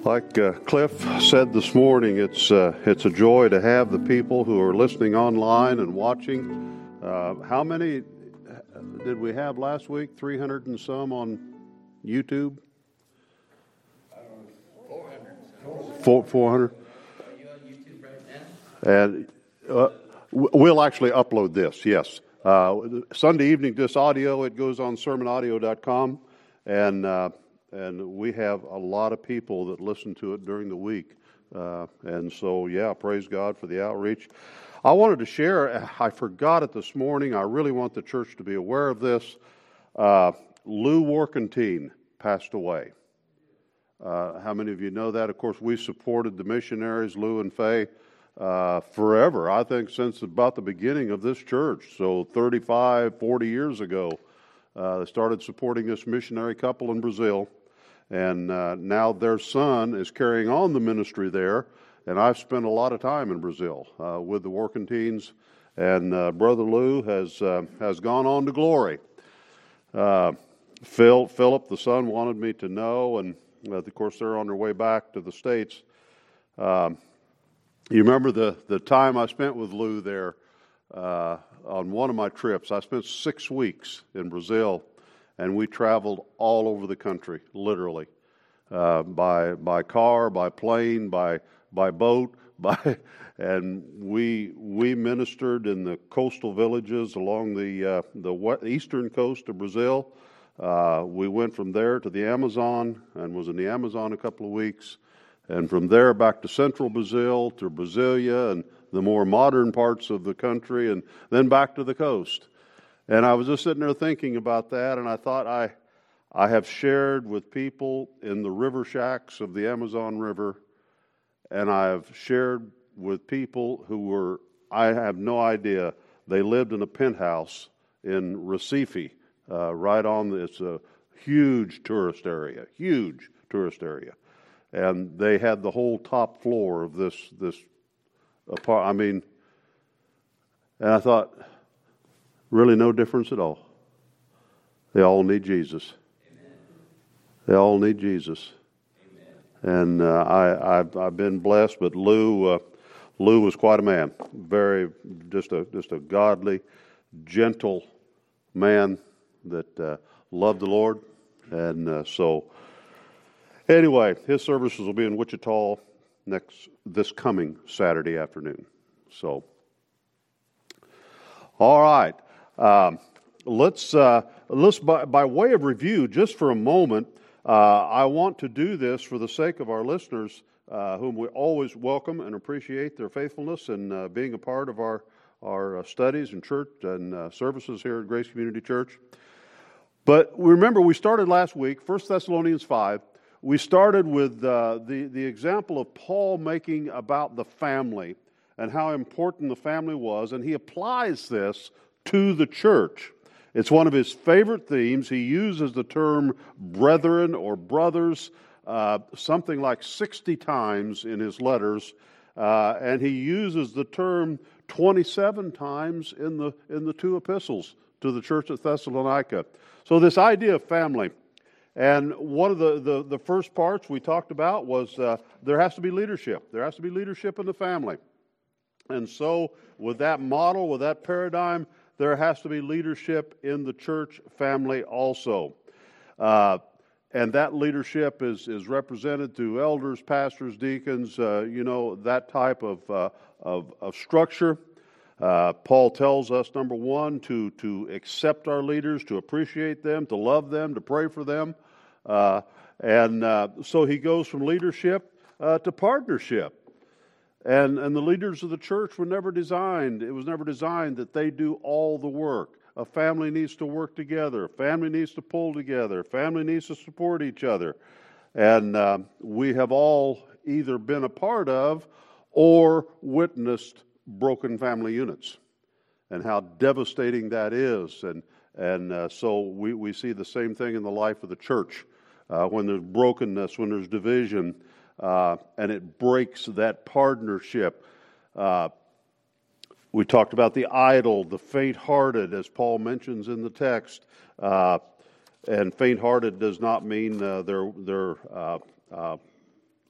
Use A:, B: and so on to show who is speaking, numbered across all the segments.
A: Like Cliff said this morning, it's a joy to have the people who are listening online and watching. How many did we have last week? 300 and some on YouTube? 400. 400?
B: Are you on YouTube right now?
A: And we'll actually upload this, yes. Sunday evening, this audio, it goes on sermonaudio.com, and we have a lot of people that listen to it during the week. And so, yeah, praise God for the outreach. I wanted to share, I forgot it this morning. I really want the church to be aware of this. Lou Warkentine passed away. How many of you know that? Of course, we supported the missionaries, Lou and Faye, forever. I think since about the beginning of this church. So 35, 40 years ago, they started supporting this missionary couple in Brazil. And now their son is carrying on the ministry there. And I've spent a lot of time in Brazil with the Warkentines. And Brother Lou has gone on to glory. Philip, the son, wanted me to know. And, of course, they're on their way back to the States. You remember the time I spent with Lou there on one of my trips. I spent 6 weeks in Brazil. And we traveled all over the country, literally, by car, by plane, by boat, and we ministered in the coastal villages along the eastern coast of Brazil. We went from there to the Amazon and was in the Amazon a couple of weeks, and from there back to central Brazil, to Brasilia and the more modern parts of the country, and then back to the coast. And I was just sitting there thinking about that, and I thought I have shared with people in the river shacks of the Amazon River, and I have shared with people who were, I have no idea, they lived in a penthouse in Recife, right on, it's a huge tourist area, and they had the whole top floor of this apartment, and I thought, really no difference at all. They all need Jesus. Amen. They all need Jesus. Amen. And I've been blessed, but Lou was quite a man. Very just a godly, gentle man that loved the Lord. And so anyway, his services will be in Wichita this coming Saturday afternoon. So all right. Let's by way of review, just for a moment, I want to do this for the sake of our listeners, whom we always welcome and appreciate their faithfulness in being a part of our studies and church and services here at Grace Community Church. But remember, we started last week, 1 Thessalonians 5. We started with the example of Paul making about the family and how important the family was, and he applies this to the church. It's one of his favorite themes. He uses the term brethren or brothers something like 60 times in his letters, and he uses the term 27 times in the two epistles to the church at Thessalonica. So this idea of family, and one of the first parts we talked about was there has to be leadership. There has to be leadership in the family. And so with that model, with that paradigm, there has to be leadership in the church family also. And that leadership is represented through elders, pastors, deacons, that type of structure. Paul tells us, number one, to accept our leaders, to appreciate them, to love them, to pray for them. So he goes from leadership to partnership. And the leaders of the church were never designed. It was never designed that they do all the work. A family needs to work together. A family needs to pull together. A family needs to support each other. And we have all either been a part of or witnessed broken family units and how devastating that is. And so we see the same thing in the life of the church. When there's brokenness, when there's division, and it breaks that partnership. We talked about the idle, the faint-hearted, as Paul mentions in the text. And faint-hearted does not mean they're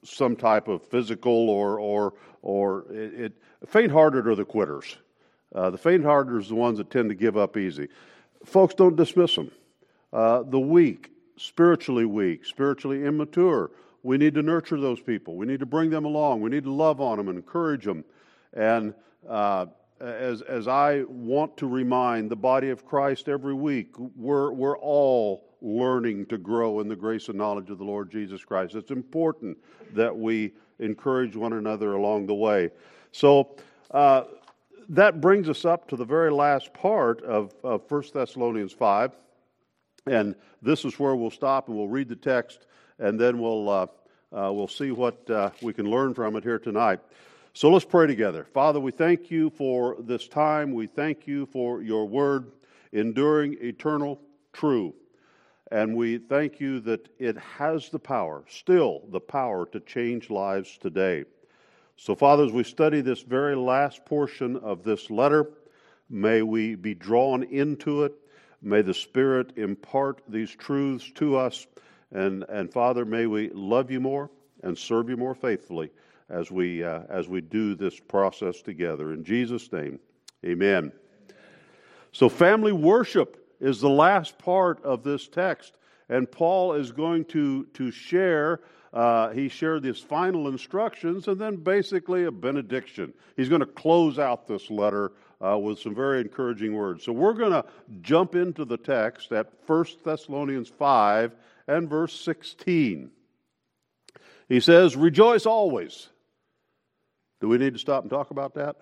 A: some type of physical faint-hearted are the quitters. The faint-hearted are the ones that tend to give up easy. Folks, don't dismiss them. The weak, spiritually immature, we need to nurture those people. We need to bring them along. We need to love on them and encourage them. And as I want to remind the body of Christ every week, we're all learning to grow in the grace and knowledge of the Lord Jesus Christ. It's important that we encourage one another along the way. So that brings us up to the very last part of 1 Thessalonians 5. And this is where we'll stop and we'll read the text, and then we'll see what we can learn from it here tonight. So let's pray together. Father, we thank you for this time. We thank you for your word, enduring, eternal, true. And we thank you that it has the power, still the power, to change lives today. So, Father, as we study this very last portion of this letter, may we be drawn into it. May the Spirit impart these truths to us. And Father, may we love you more and serve you more faithfully as we do this process together. In Jesus' name, amen. So family worship is the last part of this text. And Paul is going to share, he shared these final instructions and then basically a benediction. He's going to close out this letter with some very encouraging words. So we're going to jump into the text at 1 Thessalonians 5 and verse 16. He says, "Rejoice always." Do we need to stop and talk about that?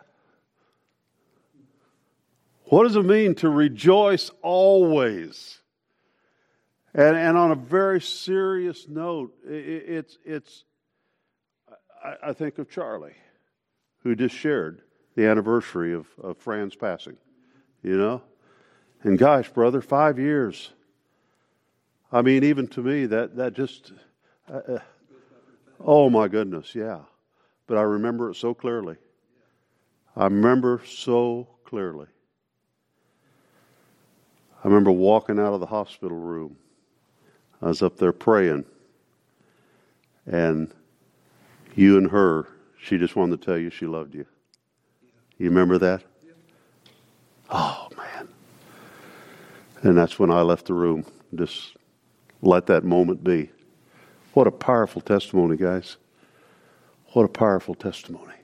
A: What does it mean to rejoice always? And on a very serious note, I think of Charlie, who just shared the anniversary of Fran's passing, you know? And gosh, brother, 5 years. I mean, even to me, that just, oh my goodness, yeah. But I remember it so clearly. I remember so clearly. I remember walking out of the hospital room. I was up there praying. And you and her, she just wanted to tell you she loved you. You remember that? Oh, man. And that's when I left the room. Just let that moment be. What a powerful testimony, guys. What a powerful testimony.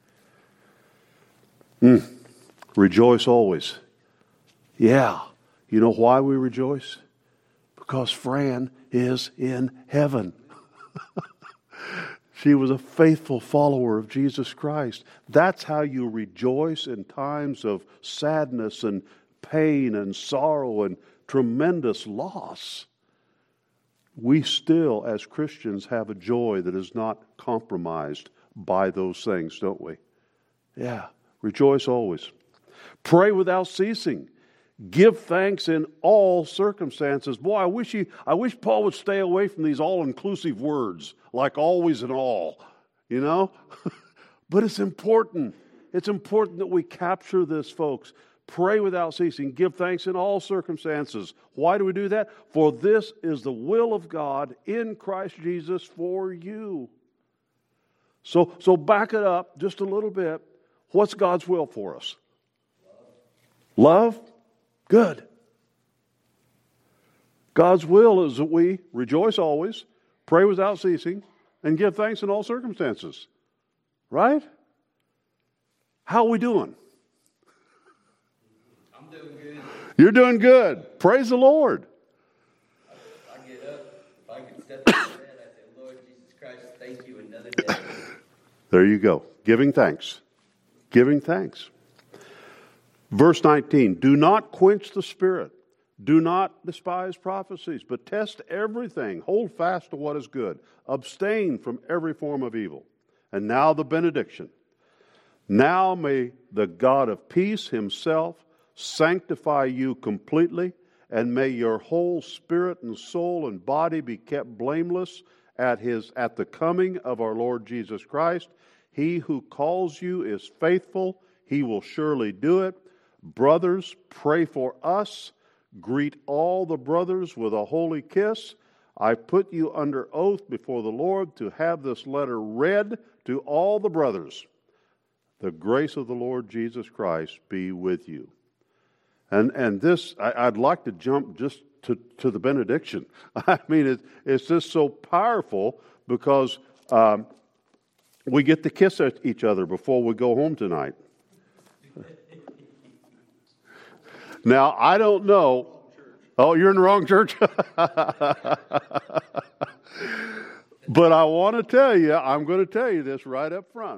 A: Rejoice always. Yeah. You know why we rejoice? Because Fran is in heaven. She was a faithful follower of Jesus Christ. That's how you rejoice in times of sadness and pain and sorrow and tremendous loss. We still, as Christians, have a joy that is not compromised by those things, don't we? Yeah. Rejoice always. Pray without ceasing. Give thanks in all circumstances. Boy, I wish Paul would stay away from these all-inclusive words, like always and all, you know? But it's important. It's important that we capture this, folks. Pray without ceasing. Give thanks in all circumstances. Why do we do that? For this is the will of God in Christ Jesus for you. So back it up just a little bit. What's God's will for us? Love? Good. God's will is that we rejoice always, pray without ceasing, and give thanks in all circumstances. Right? How are we doing?
B: I'm doing good.
A: You're doing good. Praise the Lord.
B: I get up. If I can step out of bed, I say, Lord Jesus Christ, thank you another day.
A: There you go. Giving thanks. Giving thanks. Verse 19, do not quench the spirit. Do not despise prophecies, but test everything. Hold fast to what is good. Abstain from every form of evil. And now the benediction. Now may the God of peace himself sanctify you completely, and may your whole spirit and soul and body be kept blameless at the coming of our Lord Jesus Christ. He who calls you is faithful. He will surely do it. Brothers, pray for us. Greet all the brothers with a holy kiss. I put you under oath before the Lord to have this letter read to all the brothers. The grace of the Lord Jesus Christ be with you. And this, I'd like to jump just to the benediction. I mean, it's just so powerful because we get to kiss each other before we go home tonight. Now, I don't know. Oh, you're in the wrong church? But I want to tell you, I'm going to tell you this right up front.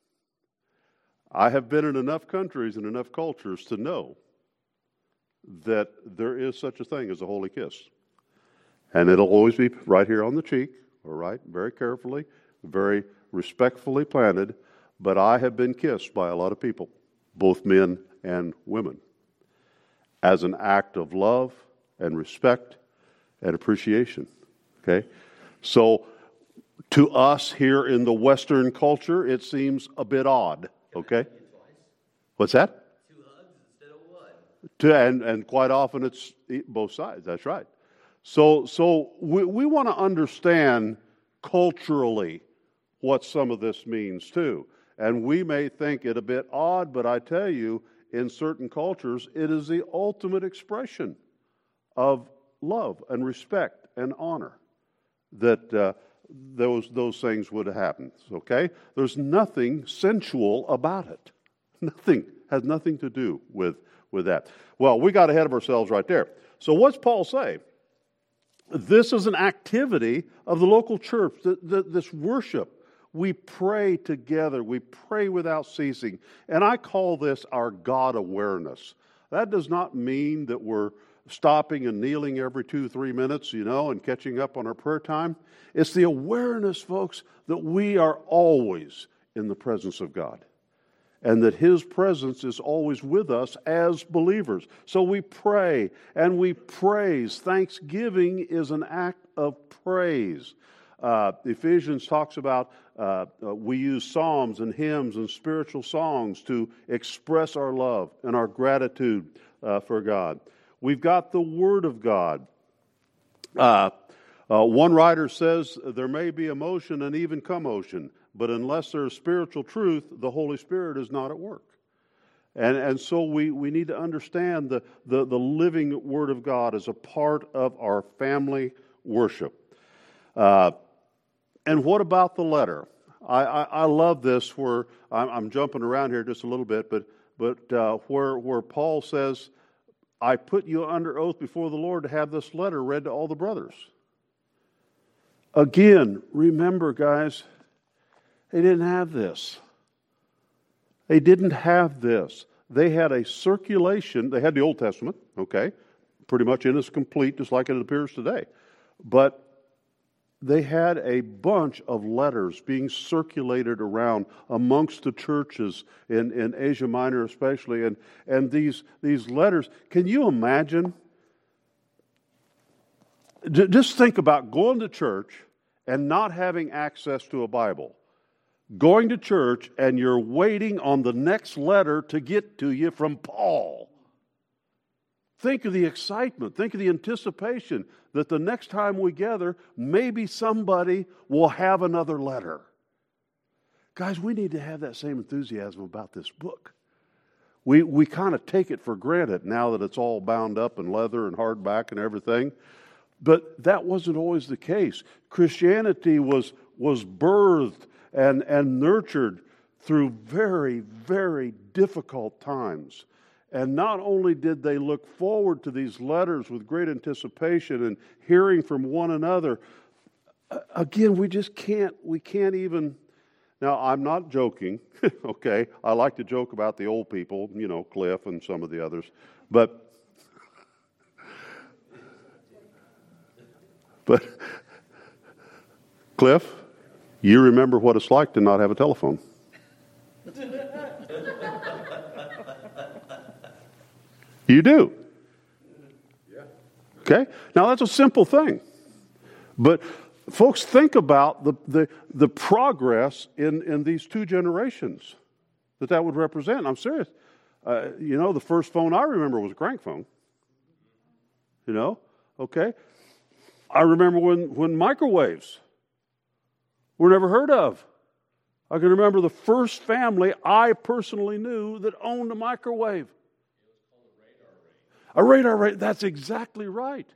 A: I have been in enough countries and enough cultures to know that there is such a thing as a holy kiss. And it'll always be right here on the cheek, all right, very carefully, very respectfully planted. But I have been kissed by a lot of people, both men and women, as an act of love and respect and appreciation. Okay? So to us here in the Western culture, it seems a bit odd. Okay? What's that?
B: 2 hugs instead of 1.
A: And quite often it's both sides. That's right. So we want to understand culturally what some of this means too. And we may think it a bit odd, but I tell you, in certain cultures, it is the ultimate expression of love and respect and honor that those things would happen. Okay? There's nothing sensual about it. Nothing. Has nothing to do with that. Well, we got ahead of ourselves right there. So what's Paul say? This is an activity of the local church, this worship. We pray together. We pray without ceasing. And I call this our God awareness. That does not mean that we're stopping and kneeling every 2-3 minutes, and catching up on our prayer time. It's the awareness, folks, that we are always in the presence of God. And that His presence is always with us as believers. So we pray and we praise. Thanksgiving is an act of praise. Ephesians talks about we use psalms and hymns and spiritual songs to express our love and our gratitude for God. We've got the Word of God. One writer says there may be emotion and even commotion, but unless there's spiritual truth, the Holy Spirit is not at work. And so we need to understand the living Word of God as a part of our family worship. And what about the letter? I love this where I'm jumping around here just a little bit, but where Paul says, I put you under oath before the Lord to have this letter read to all the brothers. Again, remember, guys, they didn't have this. They didn't have this. They had a circulation. They had the Old Testament, okay, pretty much in its complete, just like it appears today. But they had a bunch of letters being circulated around amongst the churches in Asia Minor especially. And these letters, can you imagine? Just think about going to church and not having access to a Bible. Going to church and you're waiting on the next letter to get to you from Paul. Think of the excitement. Think of the anticipation that the next time we gather, maybe somebody will have another letter. Guys, we need to have that same enthusiasm about this book. We kind of take it for granted now that it's all bound up in leather and hardback and everything. But that wasn't always the case. Christianity was birthed and nurtured through very, very difficult times. And not only did they look forward to these letters with great anticipation and hearing from one another, again, we can't even. Now, I'm not joking, okay? I like to joke about the old people, Cliff and some of the others. But Cliff, you remember what it's like to not have a telephone. You do. Yeah. Okay? Now, that's a simple thing. But folks, think about the progress in these 2 generations that would represent. I'm serious. The first phone I remember was a crank phone. Okay? I remember when microwaves were never heard of. I can remember the first family I personally knew that owned a microwave. A radar ray, that's exactly right.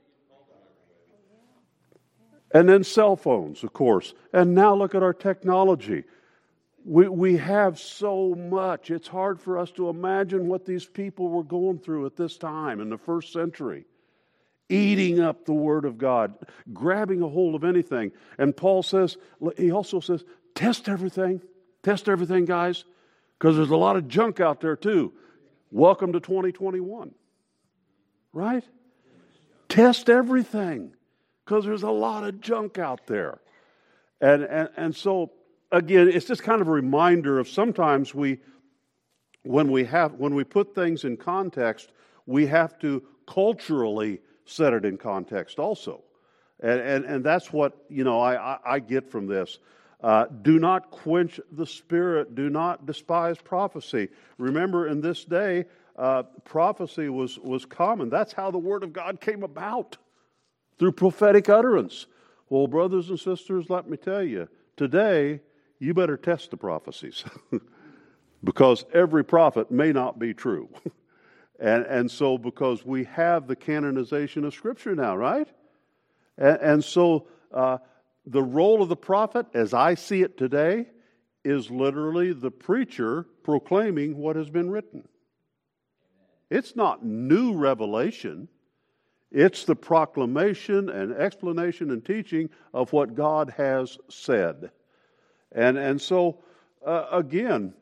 A: And then cell phones, of course. And now look at our technology. We have so much. It's hard for us to imagine what these people were going through at this time in the first century. Eating up the Word of God, grabbing a hold of anything. And Paul says, he also says, test everything. Test everything, guys, because there's a lot of junk out there too. Welcome to 2021. Right? Test everything, because there's a lot of junk out there. And so, again, it's just kind of a reminder of sometimes when we put things in context, we have to culturally set it in context also. And that's what, I get from this. Do not quench the Spirit. Do not despise prophecy. Remember, in this day, prophecy was common. That's how the Word of God came about, through prophetic utterance. Well, brothers and sisters, let me tell you, today, you better test the prophecies because every prophet may not be true. And so, because we have the canonization of Scripture now, right? And so, the role of the prophet, as I see it today, is literally the preacher proclaiming what has been written. It's not new revelation. It's the proclamation and explanation and teaching of what God has said. And so, again,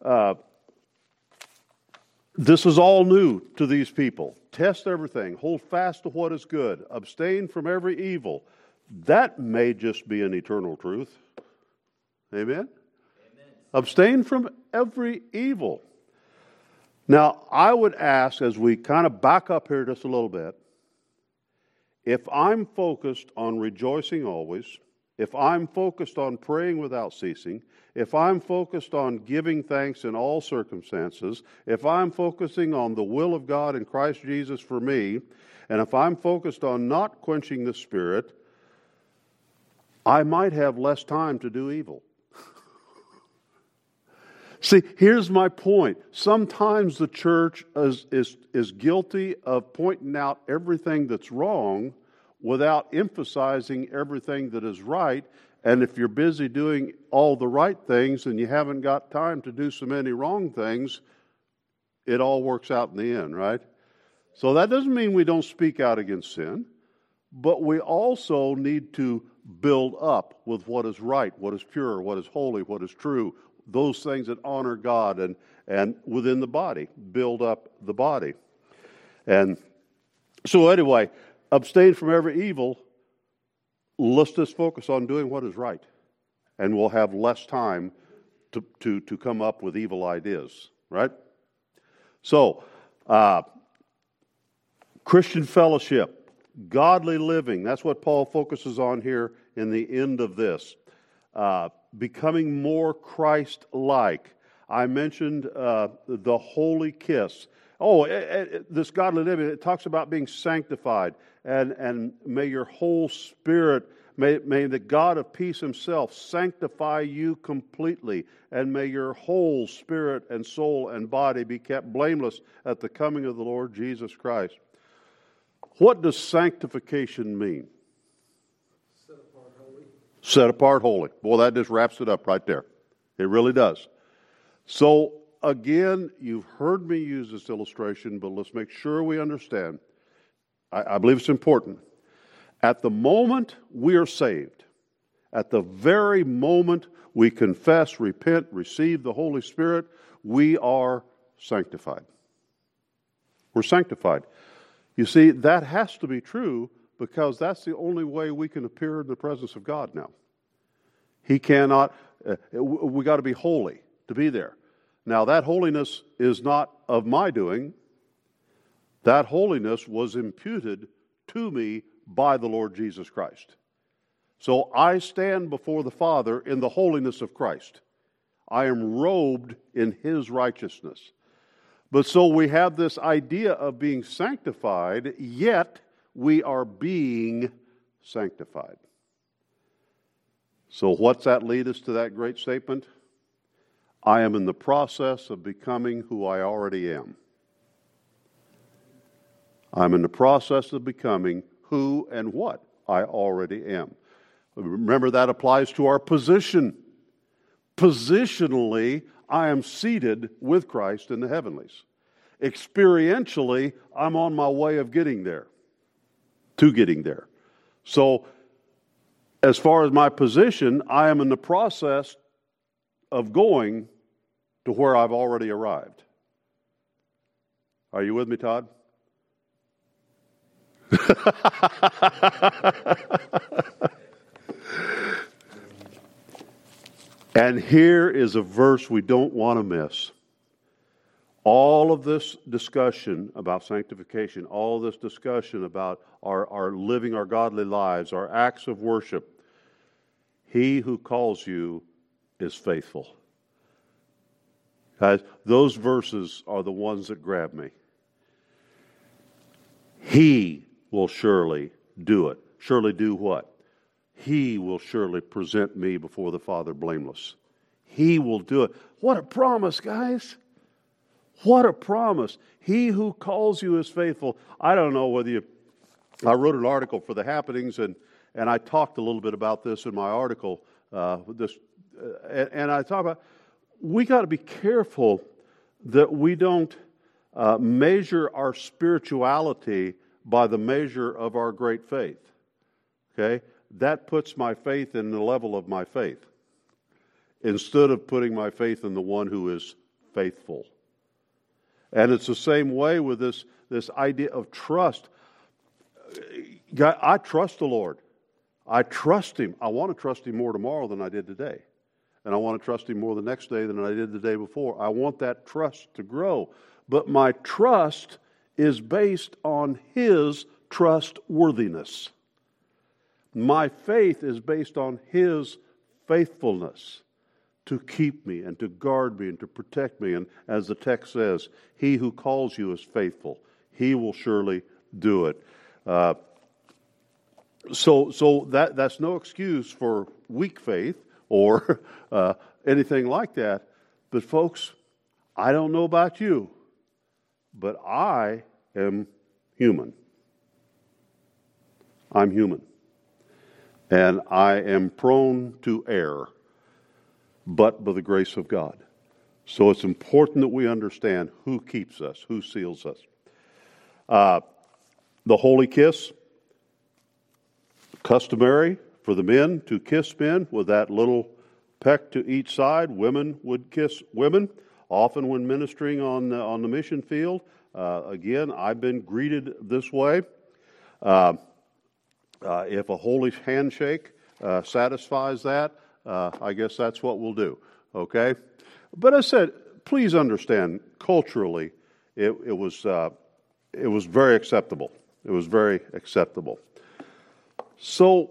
A: this is all new to these people. Test everything. Hold fast to what is good. Abstain from every evil. That may just be an eternal truth. Amen? Amen. Abstain from every evil. Now, I would ask, as we kind of back up here just a little bit, if I'm focused on rejoicing always, if I'm focused on praying without ceasing, if I'm focused on giving thanks in all circumstances, if I'm focusing on the will of God in Christ Jesus for me, and if I'm focused on not quenching the Spirit, I might have less time to do evil. See, here's my point. Sometimes the church is guilty of pointing out everything that's wrong without emphasizing everything that is right. And if you're busy doing all the right things and you haven't got time to do so many wrong things, it all works out in the end, right? So that doesn't mean we don't speak out against sin, but we also need to build up with what is right, what is pure, what is holy, what is true, those things that honor God, and within the body, build up the body. And so anyway, abstain from every evil. Let's just focus on doing what is right, and we'll have less time to come up with evil ideas, right? So, Christian fellowship, godly living, that's what Paul focuses on here in the end of this. Becoming more Christ-like. I mentioned the holy kiss. This godly living, it talks about being sanctified. And may your whole spirit, may the God of peace himself sanctify you completely. And may your whole spirit and soul and body be kept blameless at the coming of the Lord Jesus Christ. What does sanctification mean? Set apart holy. Boy, that just wraps it up right there. It really does. So, again, you've heard me use this illustration, but let's make sure we understand. I believe it's important. At the moment we are saved, at the very moment we confess, repent, receive the Holy Spirit, we are sanctified. We're sanctified. You see, that has to be true, because that's the only way we can appear in the presence of God now. He cannot, we got to be holy to be there. Now, that holiness is not of my doing. That holiness was imputed to me by the Lord Jesus Christ. So I stand before the Father in the holiness of Christ. I am robed in His righteousness. But so we have this idea of being sanctified, yet we are being sanctified. So what's that lead us to that great statement? I am in the process of becoming who I already am. I'm in the process of becoming who and what I already am. Remember, that applies to our position. Positionally, I am seated with Christ in the heavenlies. Experientially, I'm on my way of getting there, to getting there. So, as far as my position, I am in the process of going to where I've already arrived. Are you with me, Todd? And here is a verse we don't want to miss. All of this discussion about sanctification, all this discussion about our living our godly lives, our acts of worship, he who calls you is faithful. Guys, those verses are the ones that grab me. He will surely do it. Surely do what? He will surely present me before the Father blameless. He will do it. What a promise, guys. What a promise. He who calls you is faithful. I don't know whether you... I wrote an article for the Happenings, and I talked a little bit about this in my article. And I talk about, we got to be careful that we don't measure our spirituality by the measure of our great faith. Okay? That puts my faith in the level of my faith, instead of putting my faith in the one who is faithful. And it's the same way with this idea of trust. I trust the Lord. I trust Him. I want to trust Him more tomorrow than I did today. And I want to trust Him more the next day than I did the day before. I want that trust to grow. But my trust is based on His trustworthiness. My faith is based on His faithfulness to keep me and to guard me and to protect me. And as the text says, He who calls you is faithful. He will surely do it. So that's no excuse for weak faith or anything like that. But folks, I don't know about you, but I am human. I'm human. And I am prone to err, but by the grace of God. So it's important that we understand who keeps us, who seals us. The holy kiss, customary for the men to kiss men with that little peck to each side. Women would kiss women, often when ministering on the mission field. Again, I've been greeted this way. If a holy handshake satisfies that, I guess that's what we'll do. Okay? But I said, please understand, culturally, it was very acceptable. It was very acceptable. So,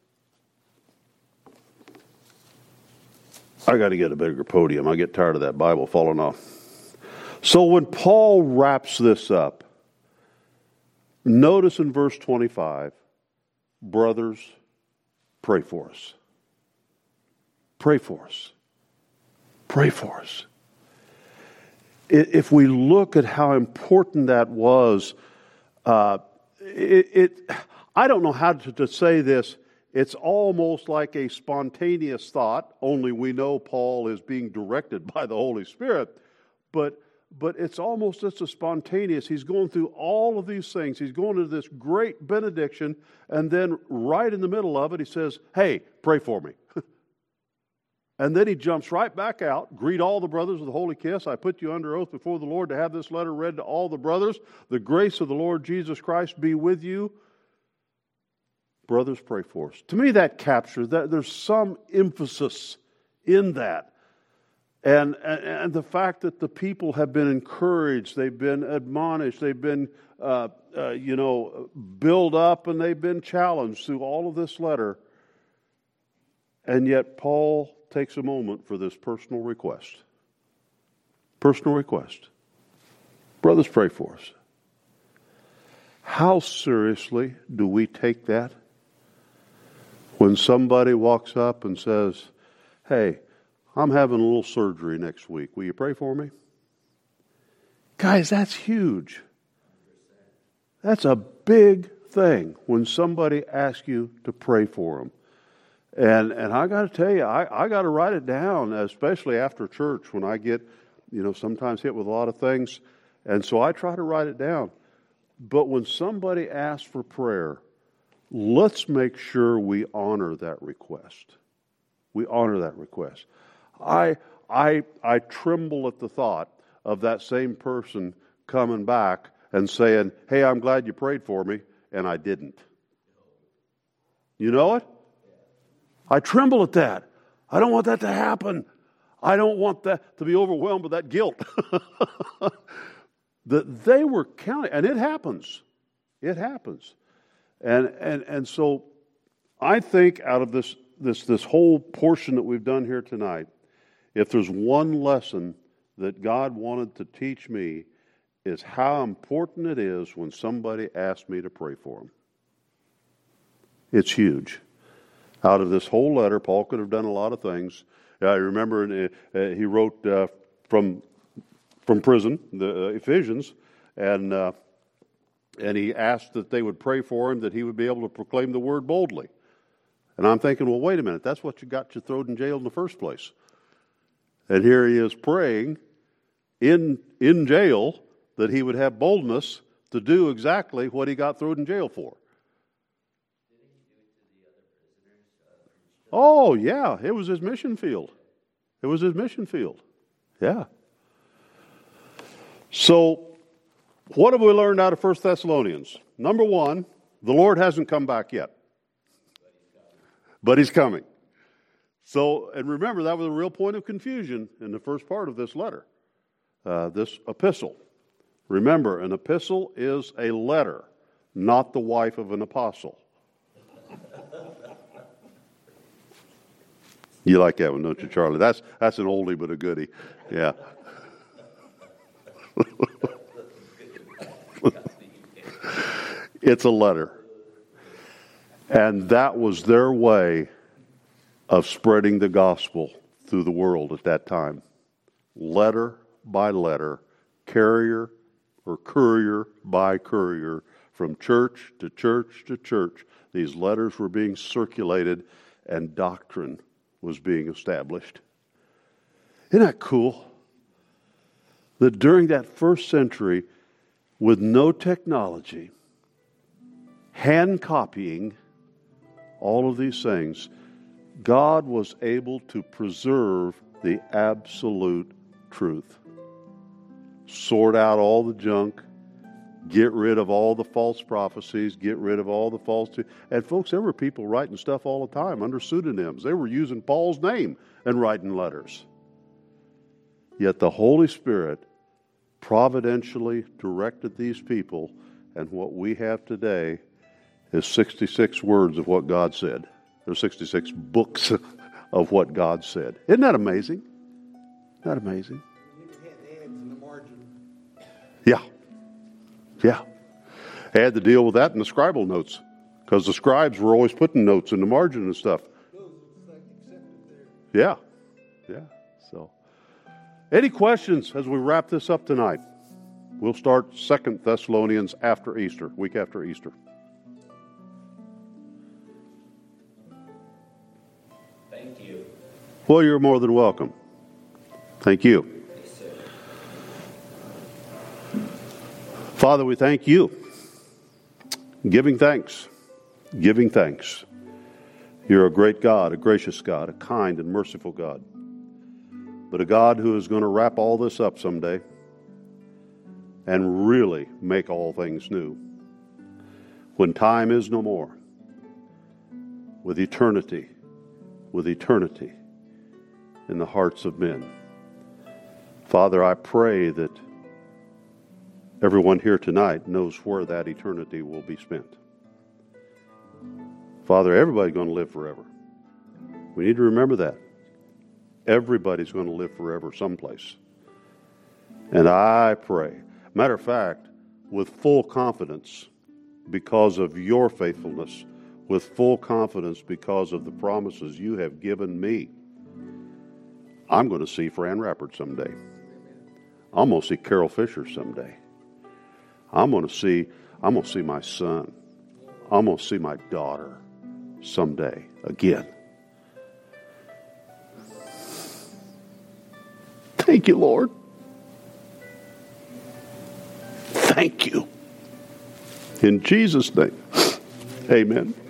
A: I got to get a bigger podium. I get tired of that Bible falling off. So when Paul wraps this up, notice in verse 25, brothers, pray for us. Pray for us. Pray for us. If we look at how important that was, I don't know how to say this. It's almost like a spontaneous thought, only we know Paul is being directed by the Holy Spirit. But it's almost just a spontaneous. He's going through all of these things. He's going to this great benediction, and then right in the middle of it, he says, hey, pray for me. And then he jumps right back out, greet all the brothers with a holy kiss. I put you under oath before the Lord to have this letter read to all the brothers. The grace of the Lord Jesus Christ be with you. Brothers, pray for us. To me, that captures that. There's some emphasis in that. And the fact that the people have been encouraged, they've been admonished, they've been, built up, and they've been challenged through all of this letter. And yet Paul takes a moment for this personal request. Personal request. Brothers, pray for us. How seriously do we take that? When somebody walks up and says, hey, I'm having a little surgery next week. Will you pray for me? Guys, that's huge. That's a big thing when somebody asks you to pray for them. And I got to tell you, I got to write it down, especially after church when I get, sometimes hit with a lot of things. And so I try to write it down. But when somebody asks for prayer, let's make sure we honor that request. We honor that request. I tremble at the thought of that same person coming back and saying, hey, I'm glad you prayed for me, and I didn't. You know it? I tremble at that. I don't want that to happen. I don't want that to be overwhelmed with that guilt. That they were counting, and it happens. It happens. And so I think out of this whole portion that we've done here tonight, if there's one lesson that God wanted to teach me, is how important it is when somebody asks me to pray for them. It's huge. Out of this whole letter, Paul could have done a lot of things. I remember he wrote from prison, the Ephesians, and he asked that they would pray for him, that he would be able to proclaim the word boldly. And I'm thinking, well, wait a minute, that's what you got you thrown in jail in the first place. And here he is praying in jail that he would have boldness to do exactly what he got thrown in jail for. Oh, yeah, it was his mission field. It was his mission field. Yeah. So, what have we learned out of 1 Thessalonians? Number one, the Lord hasn't come back yet. But He's coming. So, and remember, that was a real point of confusion in the first part of this letter, this epistle. Remember, an epistle is a letter, not the wife of an apostle. You like that one, don't you, Charlie? That's an oldie but a goodie. Yeah. It's a letter. And that was their way of spreading the gospel through the world at that time. Letter by letter, carrier or courier by courier, from church to church to church, these letters were being circulated and doctrine was being established. Isn't that cool? That during that first century, with no technology, hand copying, all of these things, God was able to preserve the absolute truth. Sort out all the junk, get rid of all the false prophecies, get rid of all the false... And folks, there were people writing stuff all the time under pseudonyms. They were using Paul's name and writing letters. Yet the Holy Spirit providentially directed these people, and what we have today is 66 words of what God said. There's 66 books of what God said. Isn't that amazing? Isn't that amazing? Yeah. Yeah. I had to deal with that in the scribal notes, because the scribes were always putting notes in the margin and stuff. Yeah. Yeah. So, any questions as we wrap this up tonight? We'll start 2 Thessalonians after Easter, week after Easter.
B: Thank you.
A: Well, you're more than welcome. Thank you. Father, we thank you. Giving thanks. Giving thanks. You're a great God, a gracious God, a kind and merciful God. But a God who is going to wrap all this up someday and really make all things new. When time is no more. With eternity in the hearts of men. Father, I pray that everyone here tonight knows where that eternity will be spent. Father, everybody's going to live forever. We need to remember that. Everybody's going to live forever someplace. And I pray, matter of fact, with full confidence, because of your faithfulness, with full confidence because of the promises you have given me. I'm going to see Fran Rappert someday. I'm going to see Carol Fisher someday. I'm going to see my son. I'm going to see my daughter someday again. Thank you, Lord. Thank you. In Jesus' name, amen.